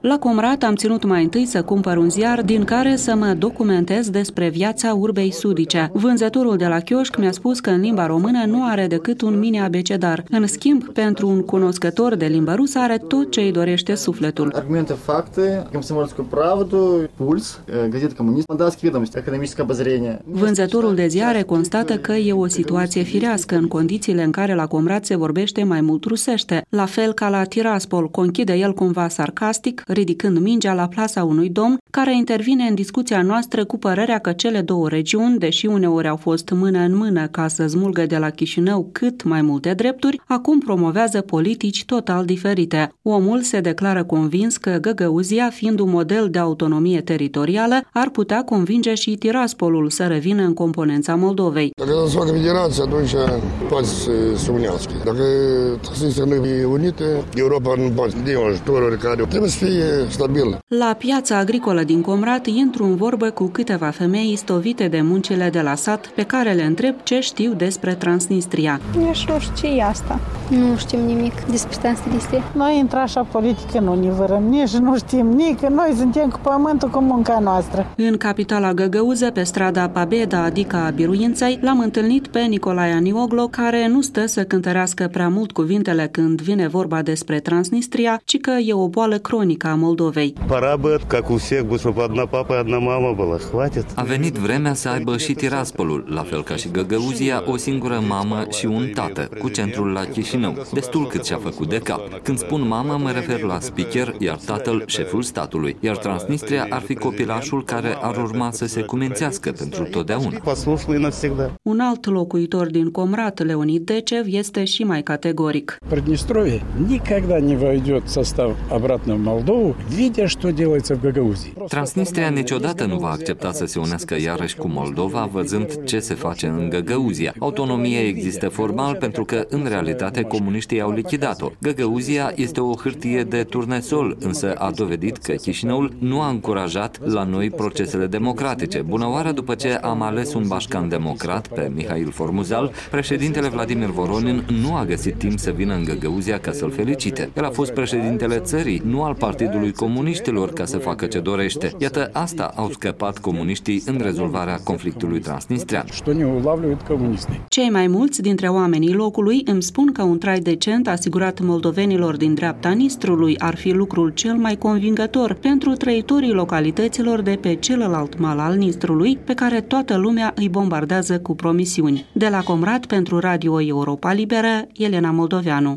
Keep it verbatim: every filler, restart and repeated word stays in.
La Comrat am ținut mai întâi să cumpăr un ziar din care să mă documentez despre viața urbei sudice. Vânzătorul de la chioșc mi-a spus că în limba română nu are decât un mini-abecedar. În schimb, pentru un cunoscător de limba rusă are tot ce îi dorește sufletul. Argumente, fapte, комсомольскую правду, Puls, Gazeta Comunist, Mandatski Vedomosti, Economistică obăzrenie. Vânzătorul de ziare constată că e o situație firească în condițiile în care la Comrat se vorbește mai mult rusește, la fel ca la Tiraspol, conchide el cumva sarcastic, ridicând mingea la plasa unui domn care intervine în discuția noastră cu părerea că cele două regiuni, deși uneori au fost mână în mână ca să smulgă de la Chișinău cât mai multe drepturi, acum promovează politici total diferite. Omul se declară convins că Găgăuzia, fiind un model de autonomie teritorială, ar putea convinge și Tiraspolul să revină în componența Moldovei. Dacă se facă federație, atunci poate să se unească. Dacă să nu fie unite, Europa nu poate să dea ajutoruri care trebuie să fie stabilă. La piața agricolă din Comrat intru în vorbă cu câteva femei istovite de muncile de la sat, pe care le întreb ce știu despre Transnistria. Nici nu știu ce e asta. Nu știm nimic despre Transnistria. Noi intră așa politică nu ne vărăm, nici nu știm nici, noi suntem cu pământul, cu munca noastră. În capitala găgăuză, pe strada Pabeda, adică a Biruinței, l-am întâlnit pe Nicolae Anioglo, care nu stă să cântărească prea mult cuvintele când vine vorba despre Transnistria, ci că e o boală cronică a Moldovei. A venit vremea să aibă și Tiraspolul, la fel ca și Găgăuzia, o singură mamă și un tată, cu centrul la Chișinău, destul cât și-a făcut de cap. Când spun mamă, mă refer la speaker, iar tatăl șeful statului, iar Transnistria ar fi copilașul care ar urma să se cumințească pentru totdeauna. Un alt locuitor din Comrat, Leonid Decev, este și mai categoric. Приднестровье никогда не войдет в состав обратно в Молдову, видя, что делается в Гагаузии. Transnistria niciodată nu va accepta să se unească iarăși cu Moldova, văzând ce se face în Găgăuzia. Autonomia există formal pentru că, în realitate, comuniștii au lichidat-o. Găgăuzia este o hârtie de turnesol, însă a dovedit că Chișinăul nu a încurajat la noi procesele democratice. Bună oară, după ce am ales un bașcan democrat, pe Mihail Formuzal, președintele Vladimir Voronin nu a găsit timp să vină în Găgăuzia ca să-l felicite. El a fost președintele țării, nu al Partidului Comuniștilor, ca să facă ce dorește. Iată, asta au scăpat comuniștii în rezolvarea conflictului transnistrian. Cei mai mulți dintre oamenii locului îmi spun că un trai decent asigurat moldovenilor din dreapta Nistrului ar fi lucrul cel mai convingător pentru trăitorii localităților de pe celălalt mal al Nistrului, pe care toată lumea îi bombardează cu promisiuni. De la Comrat pentru Radio Europa Liberă, Elena Moldoveanu.